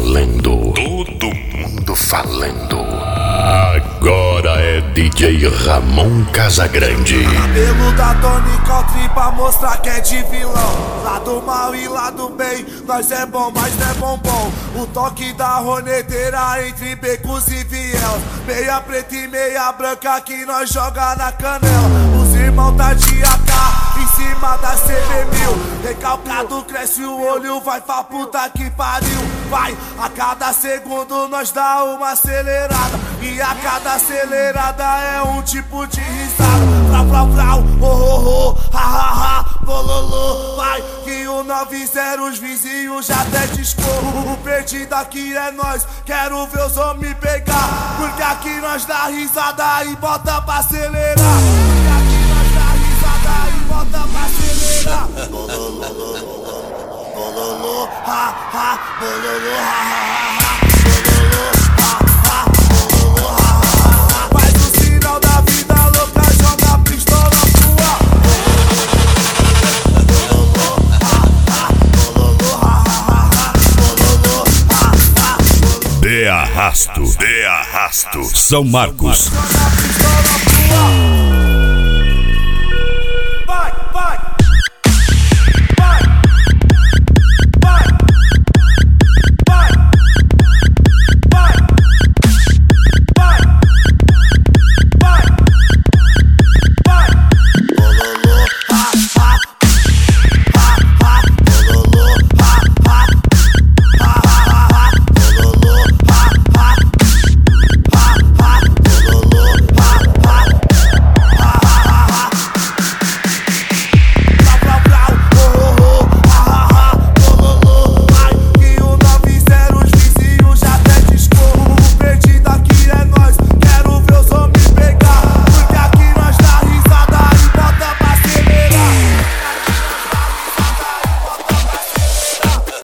valendo. Todo mundo falando. Agora é DJ Ramon Casagrande. Cabelo da Tony Country pra mostrar que é de vilão. Lado mal e lado bem, nós é bom, mas não é bombom. O toque da roneteira entre becos e viel. Meia preta e meia branca que nós joga na canela. Os irmãos tá de AK em cima da CB1000. Recalcado cresce o olho, vai pra puta que pariu. Vai, a cada segundo nós dá uma acelerada. E a cada acelerada é um tipo de risada. Frau, frau, frau, oh, oh, oh, ha, ha, ha, bololô. Vai, que o 90 os vizinhos já até discorro. O perdido aqui é nós, quero ver os homens pegar. Porque aqui nós dá risada e bota pra acelerar. Porque aqui nós dá risada e bota pra acelerar. Bololô, bololô, ha, ha, bololô, ha, ha, ha. De Arrasto, São Marcos.